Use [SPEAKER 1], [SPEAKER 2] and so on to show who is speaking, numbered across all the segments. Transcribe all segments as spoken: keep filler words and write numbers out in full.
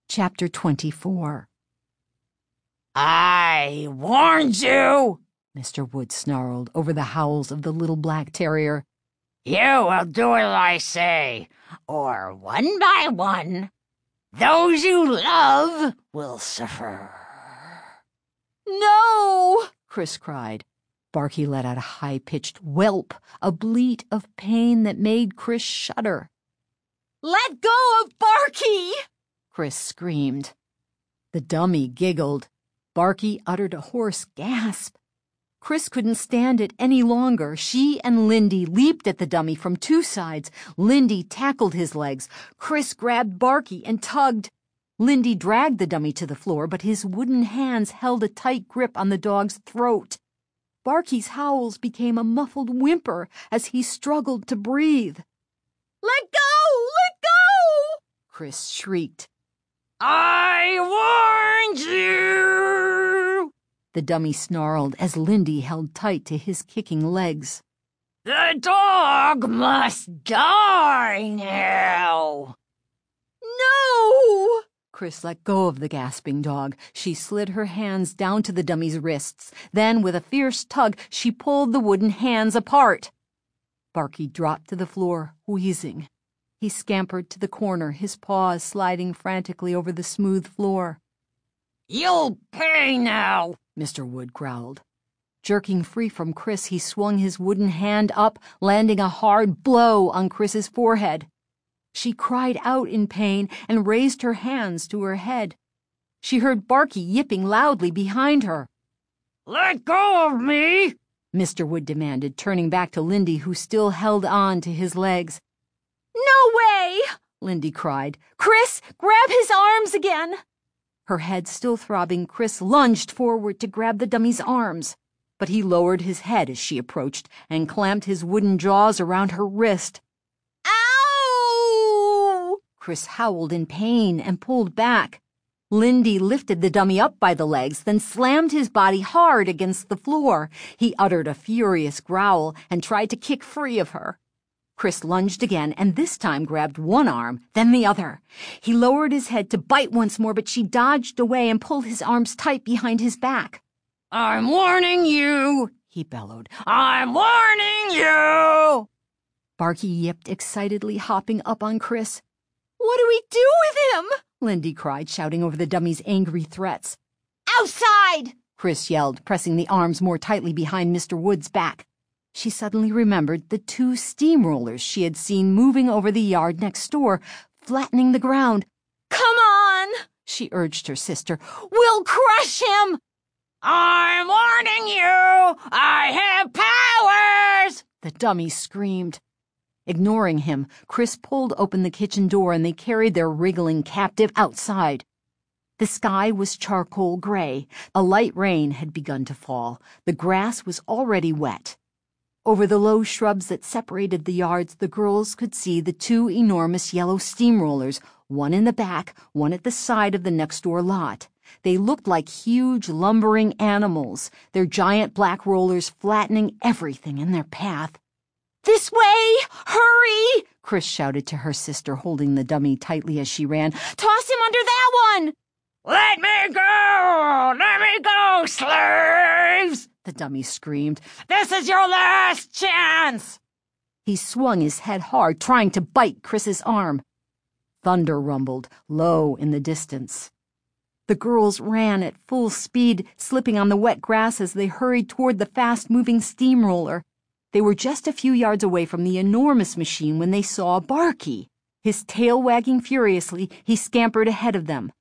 [SPEAKER 1] Chapter twenty-four.
[SPEAKER 2] I warned you,
[SPEAKER 1] Mister Wood snarled over the howls of the little black terrier.
[SPEAKER 2] You will do as I say, or one by one, those you love will suffer.
[SPEAKER 1] No! Chris cried. Barky let out a high-pitched whelp, a bleat of pain that made Chris shudder.
[SPEAKER 3] Let go of Barky!
[SPEAKER 1] Chris screamed. The dummy giggled. Barky uttered a hoarse gasp. Chris couldn't stand it any longer. She and Lindy leaped at the dummy from two sides. Lindy tackled his legs. Chris grabbed Barky and tugged. Lindy dragged the dummy to the floor, but his wooden hands held a tight grip on the dog's throat. Barky's howls became a muffled whimper as he struggled to breathe.
[SPEAKER 3] Let go! Let go!
[SPEAKER 1] Chris shrieked.
[SPEAKER 2] I warned you!
[SPEAKER 1] The dummy snarled as Lindy held tight to his kicking legs.
[SPEAKER 2] The dog must die now.
[SPEAKER 3] No!
[SPEAKER 1] Chris let go of the gasping dog. She slid her hands down to the dummy's wrists. Then, with a fierce tug, she pulled the wooden hands apart. Barky dropped to the floor, wheezing. He scampered to the corner, his paws sliding frantically over the smooth floor.
[SPEAKER 2] You'll pay now,
[SPEAKER 1] Mister Wood growled. Jerking free from Chris, he swung his wooden hand up, landing a hard blow on Chris's forehead. She cried out in pain and raised her hands to her head. She heard Barky yipping loudly behind her.
[SPEAKER 2] Let go of me,
[SPEAKER 1] Mister Wood demanded, turning back to Lindy, who still held on to his legs.
[SPEAKER 3] No way!
[SPEAKER 1] Lindy cried.
[SPEAKER 3] Chris, grab his arms again!
[SPEAKER 1] Her head still throbbing, Chris lunged forward to grab the dummy's arms. But he lowered his head as she approached and clamped his wooden jaws around her wrist.
[SPEAKER 3] Ow!
[SPEAKER 1] Chris howled in pain and pulled back. Lindy lifted the dummy up by the legs, then slammed his body hard against the floor. He uttered a furious growl and tried to kick free of her. Chris lunged again and this time grabbed one arm, then the other. He lowered his head to bite once more, but she dodged away and pulled his arms tight behind his back.
[SPEAKER 2] I'm warning you,
[SPEAKER 1] he bellowed.
[SPEAKER 2] I'm warning you!
[SPEAKER 1] Barky yipped excitedly, hopping up on Chris.
[SPEAKER 3] What do we do with him?
[SPEAKER 1] Lindy cried, shouting over the dummy's angry threats.
[SPEAKER 3] Outside!
[SPEAKER 1] Chris yelled, pressing the arms more tightly behind Mister Wood's back. She suddenly remembered the two steamrollers she had seen moving over the yard next door, flattening the ground.
[SPEAKER 3] Come on,
[SPEAKER 1] she urged her sister.
[SPEAKER 3] We'll crush him!
[SPEAKER 2] I'm warning you! I have powers!
[SPEAKER 1] The dummy screamed. Ignoring him, Chris pulled open the kitchen door and they carried their wriggling captive outside. The sky was charcoal gray. A light rain had begun to fall. The grass was already wet. Over the low shrubs that separated the yards, the girls could see the two enormous yellow steamrollers, one in the back, one at the side of the next-door lot. They looked like huge, lumbering animals, their giant black rollers flattening everything in their path.
[SPEAKER 3] This way! Hurry!
[SPEAKER 1] Chris shouted to her sister, holding the dummy tightly as she ran.
[SPEAKER 3] Toss him under that one!
[SPEAKER 2] Let me go! Let me go, slaves!
[SPEAKER 1] The dummy screamed.
[SPEAKER 2] This is your last chance!
[SPEAKER 1] He swung his head hard, trying to bite Chris's arm. Thunder rumbled, low in the distance. The girls ran at full speed, slipping on the wet grass as they hurried toward the fast-moving steamroller. They were just a few yards away from the enormous machine when they saw Barky. His tail wagging furiously, he scampered ahead of them.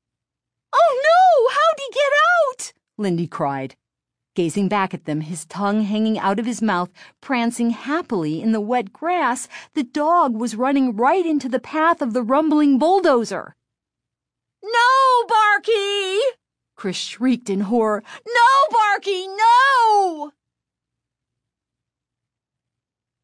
[SPEAKER 3] Oh no! How'd he get out?
[SPEAKER 1] Lindy cried. Gazing back at them, his tongue hanging out of his mouth, prancing happily in the wet grass, the dog was running right into the path of the rumbling bulldozer.
[SPEAKER 3] No, Barky!
[SPEAKER 1] Chris shrieked in horror.
[SPEAKER 3] No, Barky, no!